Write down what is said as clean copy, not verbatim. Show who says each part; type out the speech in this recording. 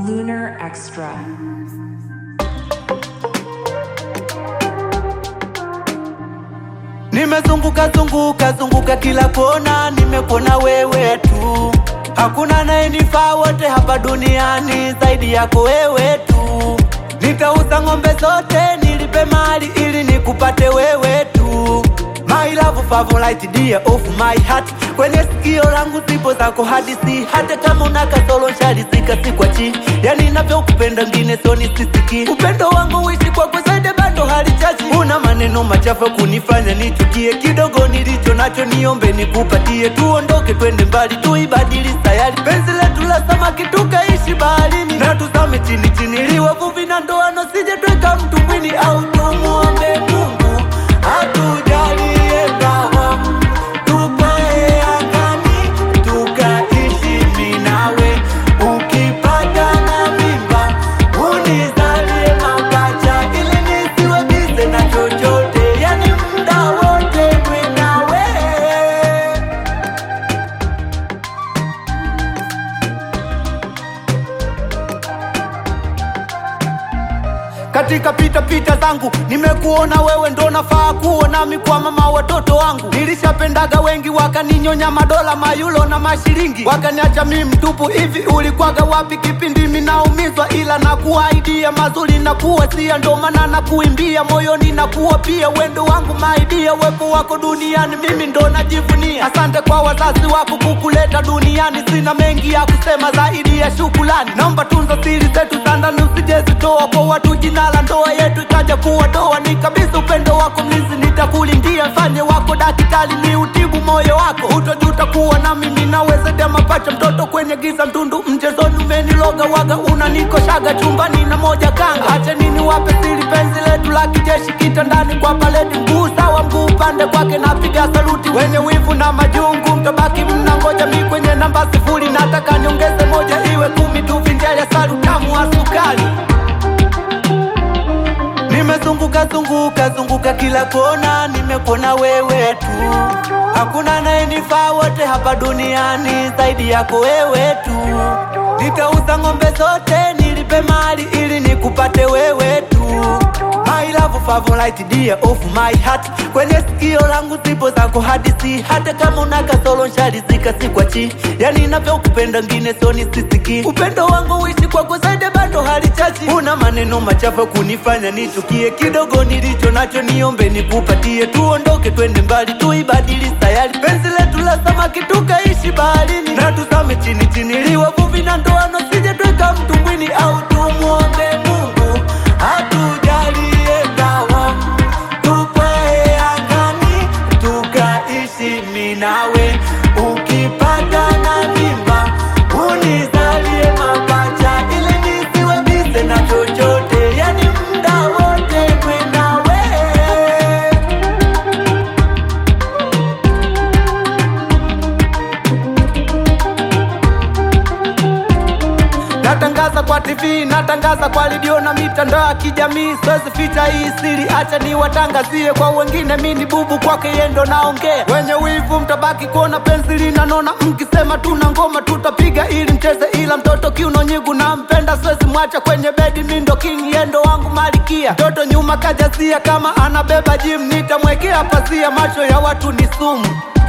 Speaker 1: Lunar Extra.
Speaker 2: Nimezunguka kila kona, nimekuona wewe tu. Hakuna anayenifaa wote hapa duniani zaidi yako wewe tu. Nitauza ng'ombe zote nilipe mali ili nikupate wewe tu. My love favorite dear of my heart. Kwenye sikio langu zipo zako hadithi. Hata kama una kasoro nshalizika si kwa chini. Yani ninavyokupenda ngine so nisisiki. Upendo wangu uishi kwa zaidi bado halichaji. Una maneno machafu kunifanya nichukie. Kidogo nilicho nacho niombe nikupatie. Tuondoke twende mbali tuibadili sayari. Penzi letu la samaki tukaishi baharini. Na tuzame chini chini ili wavuvi na ndoano sije tweka mtumbwini. Au tumuombe Mungu atujalie dawa tupae angani tukaishi mimi nawe. Ukipata na mimba unizalie mapacha ili nisiwe bize na chochote. Yani muda wote mwe nawe. Katika pita zangu nimekuona wewe ndo nafaa kuona mi kwa mama watoto wangu. Nilishapendaga wengi wakaninyonya madola mayulo na mashilingi. Wakaniacha mimi mtupu hivi ulikwaga wapi kipindi mimi naumizwa. Ila nakuahidia mazuri na kuwasia ndo maana nakuimbia moyoni na kuwa pia wendo wangu maidia. Wepo wako duniani mimi ndo najivunia. Asante kwa wazazi wako kukuleta duniani. Sina mengi ya kusema zaidi ya shukrani. Naomba tunza siri zetu za ndani usijezitoa kwa watu jina la ndoa yetu ikaja kuwa doa. Ni kabisa upendo wako mlinzi nitakulindia. Mfanye wako daktari ni utibu moyo wako. Utajuta kuwa na mimi naweza dema pacha mtoto kwenye giza mtundu. Mchezoni umeniloga waga unanikoshaga chumbani na moja kanga. Acha nini wape siri penzi letu la kijeshi kitandani kwa paleti. Mguu sawa mguu upande kwake napiga saluti. Wenye wivu na majungu mtabaki mnangoja mi kwenye namba 0. Nataka niongeze moja iwe 10 tu vinjele salutamu wa sukari. Nimezunguka kila kona, nimekuona wewe tu. Hakuna anayenifaa wote hapa duniani zaidi yako wewe tu. Nitauza ng'ombe zote nilipe mali ili nikupate wewe tu. My love favorite dear of my heart. Kwenye sikio langu zipo zako hadithi. Hata kama una kasoro nshalizika si kwa chini. Yani ninavyokupenda ngine so nisisiki. Upendo wangu uishi kwa zaidi bado halichaji. Una maneno machafu kunifanya nichukie. Kidogo nilicho nacho niombe nikupatie. Tuondoke twende mbali tuibadili sayari. Penzi letu la samaki tukaishi baharini. Na tuzame chini chini ili wavuvi na ndoano sije tweka mtumbwini. Au tumuombe Mungu atujalie dawa tupae angani tukaishi mimi nawe. Ukipata na mimba unizalie mapacha ili nisiwe bize na chochote. Yani muda wote mwe nawe. Natangaza kwa TV, natangaza kwa radio na mitandao ya kijamii. Siwezi ficha hii siri, acha niwatangazie kwa wengine. Mimi ni bubu kwake yendo naongea. Wenye wivu mtabaki kuona penzi linanona. Mkisema tuna ngoma tutapiga ili mcheze. Ila mtoto kiuno nyigu na mpenda siwezi mwacha kwenye bedi. Mimi ndo king yendo wangu malikia. Mtoto nyuma kajazia kama anabeba gym. Nitamwekea pazia macho ya watu ni sumu.